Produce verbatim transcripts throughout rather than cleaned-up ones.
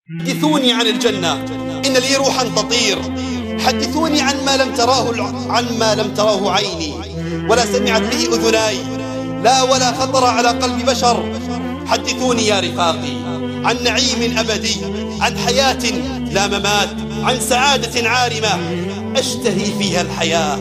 حدثوني عن الجنة، إن لي روحا تطير. حدثوني عن ما لم تراه عن ما لم تراه عيني ولا سمعت به أذناي، لا ولا خطر على قلب بشر. حدثوني يا رفاقي عن نعيم أبدي، عن حياة لا ممات، عن سعادة عارمة أشتهي فيها الحياة.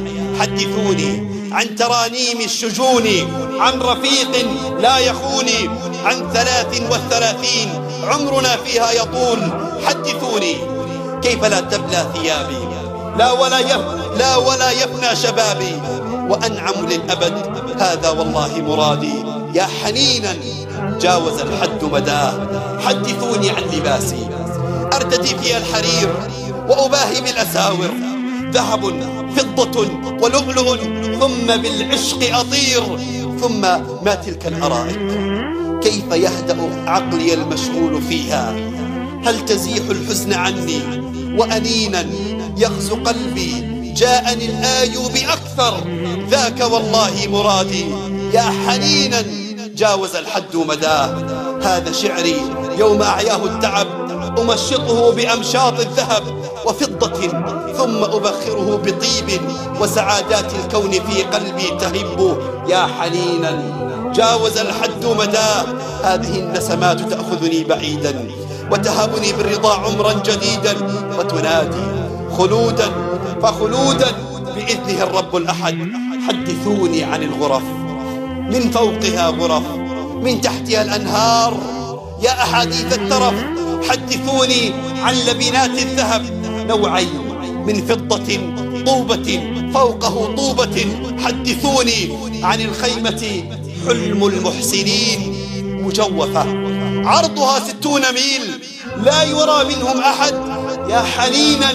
حدثوني عن ترانيم الشجون، عن رفيق لا يخوني، عن ثلاث والثلاثين عمرنا فيها يطول. حدثوني كيف لا تبلى ثيابي، لا ولا يفنى, لا ولا يفنى شبابي، وأنعم للأبد هذا والله مرادي. يا حنينا جاوز الحد مداه. حدثوني عن لباسي أرتدي فيها الحرير وأباهي بالأساور، ذهب فضة ولؤلؤ، ثم بالعشق أطير. ثم ما تلك الأرائك كيف يهدأ عقلي المشغول فيها؟ هل تزيح الحزن عني وأنينا يغزو قلبي؟ جاءني الآي بأكثر، ذاك والله مرادي. يا حنينا جاوز الحد مداه. هذا شعري يوم أعياه التعب، أمشطه بأمشاط الذهب وفضة، ثم أبخره بطيب، وسعادات الكون في قلبي تهب. يا حنينا جاوز الحد مداه. هذه النسمات تأخذني بعيدا وتهبني بالرضا عمرا جديدا، وتنادي خلودا فخلودا بإذنه الرب الأحد. حدثوني عن الغرف، من فوقها غرف، من تحتها الأنهار. يا أحاديث الترف حدثوني عن لبنات الذهب، نوعين من فضة طوبة فوقه طوبة. حدثوني عن الخيمة، حلم المحسنين، مجوفة عرضها ستون ميل، لا يرى منهم أحد. يا حنينا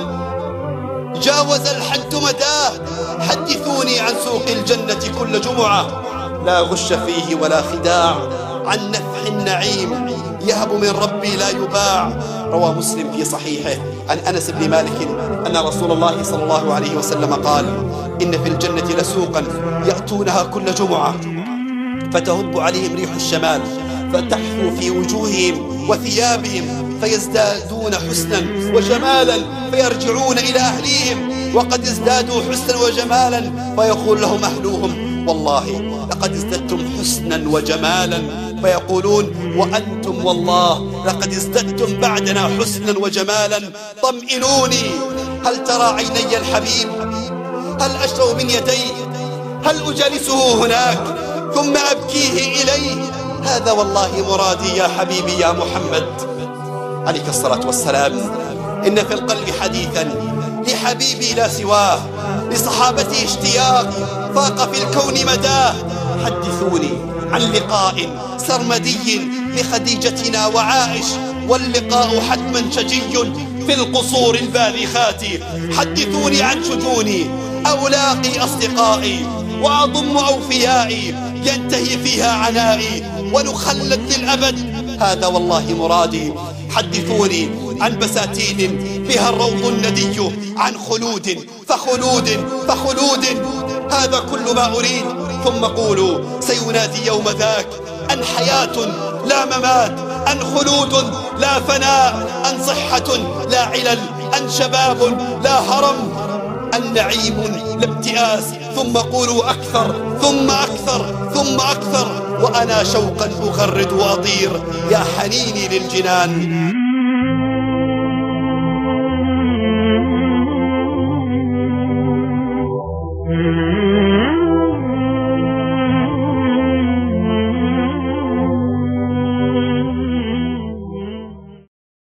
جاوز الحد مداه. حدثوني عن سوق الجنة كل جمعة، لا غش فيه ولا خداع، عن نفح النعيم يهب من ربي لا يباع. روى مسلم في صحيحه عن أنس بن مالك أن رسول الله صلى الله عليه وسلم قال: إن في الجنة لسوقا يأتونها كل جمعة، فتهب عليهم ريح الشمال، فتحفو في وجوههم وثيابهم، فيزدادون حسنا وجمالا، فيرجعون إلى أهليهم وقد ازدادوا حسنا وجمالا، فيقول لهم أهلوهم: والله لقد ازددتم حسنا وجمالا. فيقولون: وأنتم والله لقد ازددتم بعدنا حسنا وجمالا. طمئنوني، هل ترى عيني الحبيب؟ هل أشرب من يديه؟ هل أجالسه هناك ثم أبكيه إليه؟ هذا والله مرادي يا حبيبي يا محمد عليك الصلاة والسلام. إن في القلب حديثا لحبيبي لا سواه، لصحابتي اشتياق فاق في الكون مداه. حدثوني عن لقاء سرمدي لخديجتنا وعائش، واللقاء حتما شجي في القصور البالغات. حدثوني عن شجوني أولاقي أصدقائي، وأضم أوفيائي ينتهي فيها عنائي، ونخلد للأبد هذا والله مرادي. حدثوني عن بساتين بها الروض الندي، عن خلود فخلود فخلود، هذا كل ما أريد. ثم قولوا سينادي يوم ذاك أن حياة لا ممات، أن خلود لا فناء، أن صحة لا علل، أن شباب لا هرم، أن نعيم لا ابتئاس. ثم قولوا أكثر ثم أكثر ثم أكثر، وأنا شوقا أغرد وأطير. يا حنيني للجنان.